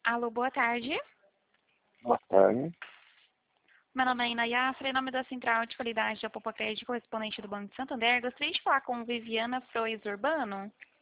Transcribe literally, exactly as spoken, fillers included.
Alô, boa tarde. Boa tarde. Meu nome é Inayafra, em nome da Central de Qualidade da Popocred, correspondente do Banco de Santander. Gostaria de falar com Viviana Frois Urbano.